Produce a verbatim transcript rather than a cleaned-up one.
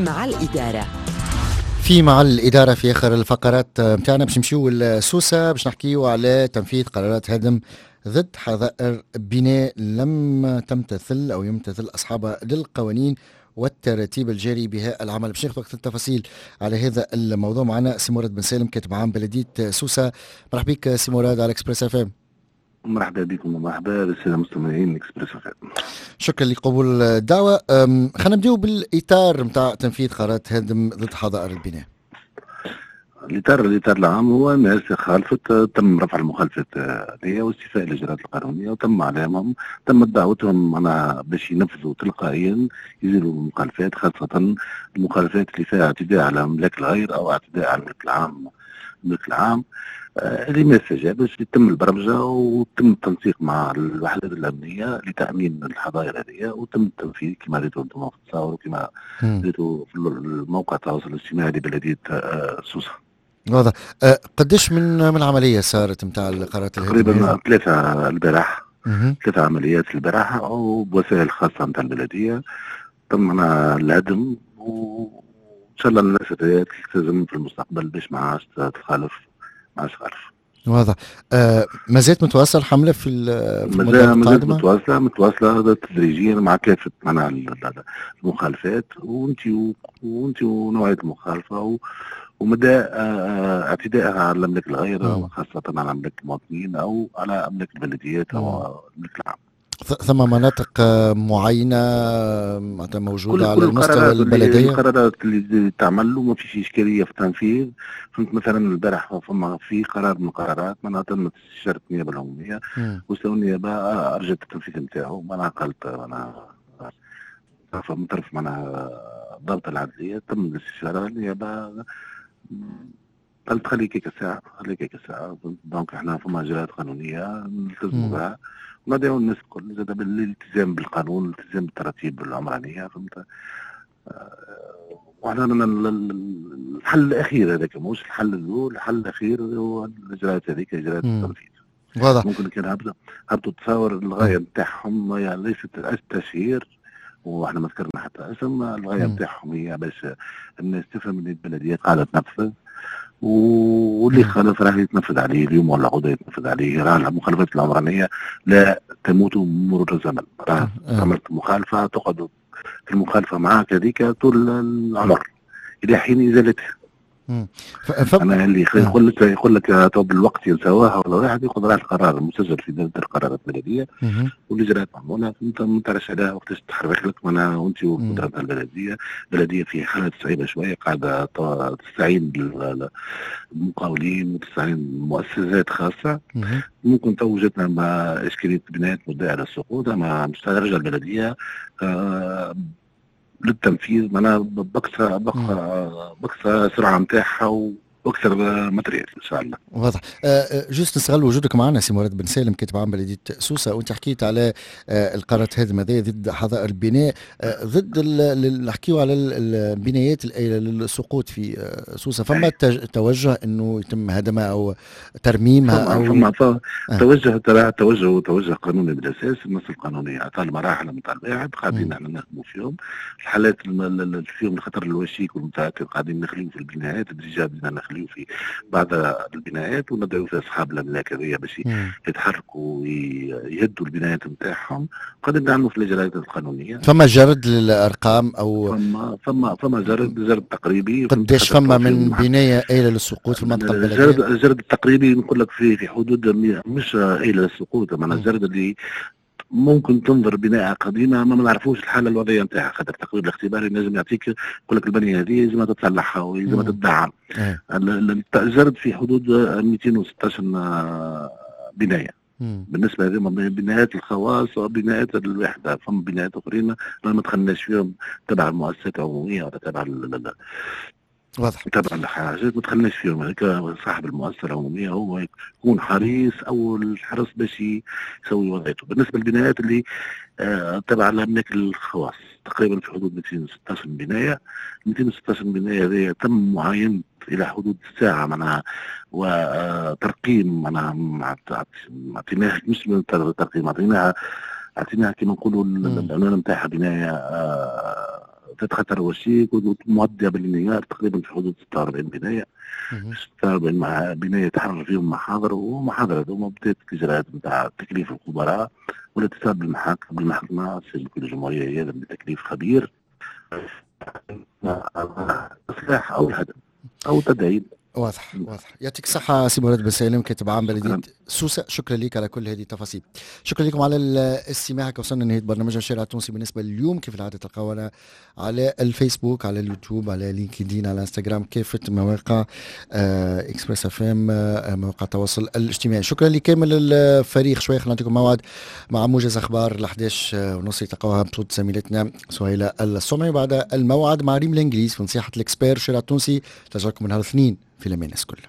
مع الإدارة. في مع الإدارة في آخر الفقرات متاعنا باش نمشيو لسوسة باش نحكيو على تنفيذ قرارات هدم ضد حظائر بناء لم تمتثل أو يمتثل أصحابها للقوانين والتراتيب الجاري بها العمل. باش ناخذ وقت التفاصيل على هذا الموضوع معنا سي مراد بن سالم كاتب عام بلدية سوسة. مرحبا بك سي مراد على اكسبريس اف ام. مرحبا بكم ومرحبا بالساده المستمعين اكسبريس اف ام. شكرا لقبول الدعوه. خلينا نبداو بالاطار نتاع تنفيذ قرارات هدم ضد حظائر البناء. الاطار الاطار العام هو الناس خالفت، تم رفع المخالفات هذه واستيفاء الاجراءات القانونيه وتم عليهم تم دعوتهم معنا باش ينفذوا تلقائيا يزيلوا المخالفات، خاصه المخالفات اللي فيها اعتداء على ملاك الغير او اعتداء على الملك العام الملك العام اللي ما استجابش. يتم البرمجه وتم التنسيق مع الوحدات الامنيه لتامين الحظائر هذه وتم التنفيذ كما ريتوا انتم في التصاور وكما ريتوا في الموقع التواصل الاجتماعي لبلديه سوسه. واضح. أه قديش من من عمليه صارت نتاع القرارات تقريبا ثلاثه البارح ثلاثه عمليات البارح او بوسائل خاصه نتاع البلديه تم الهدم، وان شاء الله الناس تلتزم في المستقبل باش ما عادش تخالف ما عادش تخالف. واضح. آه ما زالت متواصل حمله في المدة القادمه؟ متواصله متواصله تدريجيا مع كافه معناها المخالفات وانت وانت ونوعيه المخالفه ومدى اعتدائها على ملك الغير، خاصه على ملك المواطنين او على ملك البلديات او الملك العام. ثم مناطق معينه موجوده على المستوى البلديه؟ القرارات اللي تعمل وما فيش اشكاليه في التنفيذ. فهمت مثلا البارح فما في قرار من القرارات معناها تم استشاره النيابه العموميه واستوى النيابه ارجت التنفيذ نتاعو. معناها قالت معناها من طرف معناها ضابط العدليه تم الاستشاره النيابه قالت خليك هيك ساعه خليك هيك ساعه. دونك احنا فما اجراءات قانونيه نلتزموا بها وندعو الناس الكل زاد بالالتزام بالقانون والالتزام بالتراتيب العمرانيه. فهمت؟ وحنا الحل الاخير هذاك مش الحل الاول، الحل الاخير هو الاجراءات هذيك اجراءات التنفيذ. واضح. ممكن كان هبطوا هبطوا تصور الغايه نتاعهم يعني ليست التشهير واحنا ما ذكرنا حتى اسم. الغايه نتاعهم هي باش الناس تفهم ان البلديات قاعده تنفذ واللي خالف راح يتنفذ عليه اليوم ولا غدا يتنفذ عليه. راه المخالفات العمرانيه لا تموت مرور الزمن. راه عملت مخالفه تقعد في المخالفه معك هذيك طول العمر الى حين ازالتها. ف... انا اللي يقول لك يقول لك تو بالوقت ينساوها ولا واحد ياخذ راه القرار المسجل في دفتر القرارات البلديه والاجراءات معموله. انت ما تعرفش عليها وقتاش تحرك لك معناها وانت وقدرتها البلديه. البلديه في حاله صعيبه شويه قاعده تستعين بالمقاولين وتستعين بمؤسسات خاصه. ممكن تو وجدنا مع اشكاليه بنايات مدعيه على السقوط اما مش ترجع البلديه آه للتنفيذ معناها بأقصى بأقصى سرعة نتاعها واكثر ماتريال ان شاء الله. واضح. أه جوست نستغل وجودك معنا سي مراد بن سالم كاتب عام بلديه سوسه وانت حكيت على أه القرارات هذه هذه ضد حظائر البناء أه ضد نحكيو على البنايات الآيلة للسقوط في أه سوسه. فما توجه انه يتم هدمها او ترميمها او فما فما أه. توجه ترى توجه توجه قانوني بالاساس. النص القانوني اعطى المراحل نتاع الواحد قاعدين احنا نخدموا فيهم. الحالات اللي فيهم الخطر الوشيك والمتاكد قاعدين نخليو في البنايات الدرجات بدنا نخليو في بعض البنايات وندعو في اصحاب الاملاك هذيا باش يتحركوا ويهدوا البنايات نتاعهم قد نعملوا في الاجراءات القانونيه. فما جرد للارقام او فما فما فما جرد جرد تقريبي قديش فما من بنايه آيلة للسقوط في المنطقه البلديه؟ الجرد الجرد التقريبي نقول لك في في حدود مش آيلة للسقوط. معناها الجرد اللي ممكن تنظر بناء قديمه ما نعرفوش الحاله الوضعيه نتاعها. خاطر التقرير الاختباري لازم يعطيك يقول لك البنيه هذه لازم تتصلحها ولازم تدعم. الجرد في حدود مئتين وستة عشر بنايه. مم. بالنسبه لهم بنايات الخواص وبنايات الوحده. فما بنايات اخرين ما دخلناش فيهم تبع المؤسسات العموميه ولا تبع واضح تبع الحاجات ما دخلناش فيهم. هيك صاحب المؤسسه العموميه هو يكون حريص او الحرص باش يسوي وضعيته. بالنسبه للبنايات اللي آه تبع الاملاك الخواص تقريبا في حدود مئتين وستة عشر بنايه. مئتين وستة عشر بنايه هذه تم معاينه الى حدود ساعه معناها وترقيم معناها اعطيناها مش من ترقيم اعطيناها اعطيناها كما نقولوا العنوان نتاعها بنايه آه تتخطر وشيك ومؤدية بالنيار تقريبا في حدود ستة وأربعين بناية. ستة وأربعين مع بناية تحرر فيهم محاضر، ومحاضرة هذوما بدات الإجراءات نتاع تكليف الخبراء والاتصال بالمحاكم بالمحكمة السيد وكيل الجمهورية يلزم بتكليف خبير إصلاح أو الهدم أو تدعيم. واضح واضح. يعطيك الصحة سي مراد بن سالم، كاتب عام بلدية سوسة. شكرا لك على كل هذه التفاصيل. شكرا لكم على الاستماع. وصلنا لنهاية برنامج الشارع التونسي بالنسبة اليوم. كيف العادة تلقاونا على الفيسبوك، على اليوتيوب، على لينكدين، على انستغرام، كافة مواقع آه اكسبريس اف ام، آه مواقع التواصل الاجتماعي. شكرا لكامل الفريق. شوية خلينا نعطيكم موعد مع موجز اخبار ل احداش ونص تلقاوها بصوت زميلتنا سهيلة الصمعي، وبعد الموعد مع ريم الانجليز في نصيحة الاكسبير الشارع التونسي تجاكم من نهار الاثنين في لمينس كله.